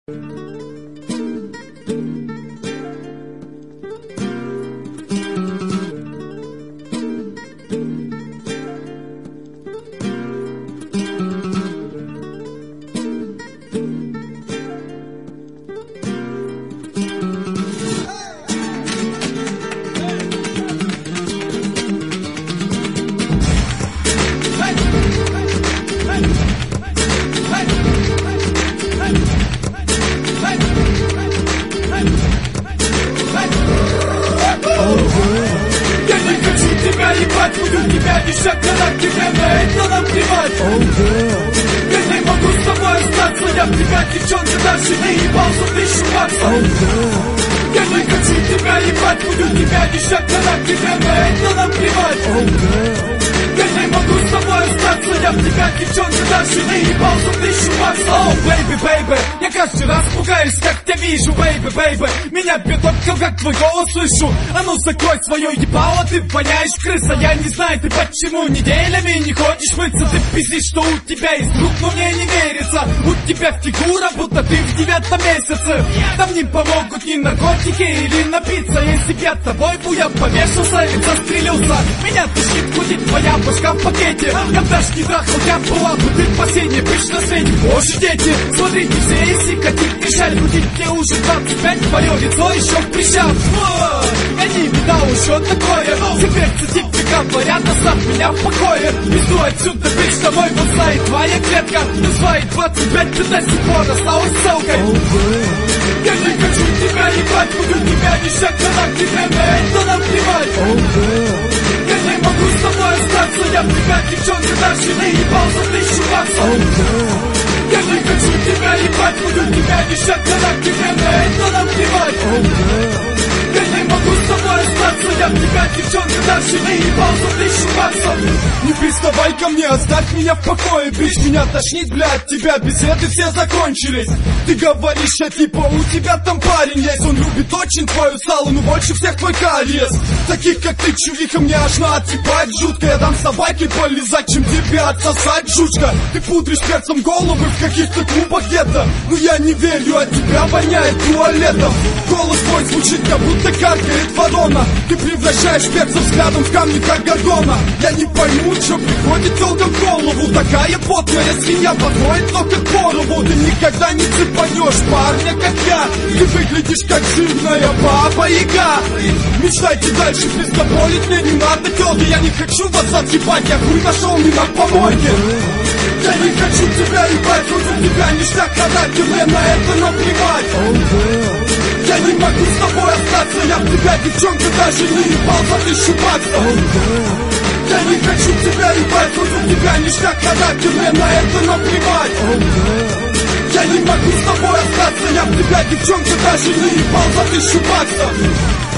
Буду тебя вешать, когда тебе на это наплевать. Я не могу с тобой остаться, я в тебя, девчонка, даже не ебался 1000 баксов. Я не хочу тебя ебать, буду тебя вешать, когда тебе на это наплевать. Я не могу с тобой остаться, я в тебя, девчонка, даже не ебался 1000 баксов. Oh, baby, baby, я каждый раз пугаюсь, как тебя вижу, baby, baby. Меня бьет обкол, как твой голос слышу. А ну закрой свое ебало, ты воняешь, крыса. Я не знаю, ты почему неделями не ходишь мыться. Ты пиздишь, что у тебя есть друг, но мне не верится. У тебя фигура, будто ты в 9 месяце. Там не помогут ни наркотики или напиться. Если б я тобой был, я повешался или застрелился. Меня тушит, худит твоя башка в пакете. Я б даже не трахал, я была бы ты последняя бич на свете. Боже, дети, смотрите все, если хотите мешать. Будить мне уже 25, твое лицо еще в прыщах. Я не видал еще такое. Теперь тебе говорят, оставь меня в покое. Иду отсюда, бич, домой, вот знает твоя клетка. На свои 25 ты до сих пор осталась ссылкой. Я не хочу тебя ебать, буду тебя вешать, когда тебе на это наплевать. Я не могу с тобой остаться, я в тебя, девчонка, даже не ебался 1000 баксов. Я не хочу тебя ебать, буду тебя вешать, когда тебе на это наплевать. Я не могу с тобой остаться, я в тебя, девчонка, даже не ебался 1000 баксов. Не приставай ко мне, оставь меня в покое, бич, меня тошнит, блядь, тебя беседы все закончились. Ты говоришь, а типа у тебя там парень есть, он любит очень твою салу, но больше всех твой кариес. Таких как ты, чувиха, мне аж наотипать жутко. Я дам собаке полизать, чем тебе отсосать, жучка. Ты пудришь перцем головы в каких-то клубах где-то, но я не верю, от тебя воняет туалетом. Голос твой звучит, как будто каркает ворона. Ты превращаешь перцем взглядом в камни, как горгона. Я не пойму, что приходит телкам в голову. Такая потная свинья подходит только к корову. Ты никогда не цепанешь парня, как я. Ты выглядишь как жирная баба-яга. Мечтайте дальше, пиздоболить мне не надо, тёлки. Я не хочу вас отъебать, я хуй нашел не на помойке. Я не хочу тебя ебать, буду тебя ништяк, когда тебе на это наплевать. Я не могу с тобой остаться, я в тебя, девчонка, даже не ебал за 1000 баксов. Я не хочу тебя ебать, буду тебя ништяк, когда тебе на это наплевать. Я не могу с тобой остаться, я в тебя, девчонка, даже не ебал за 1000 баксов.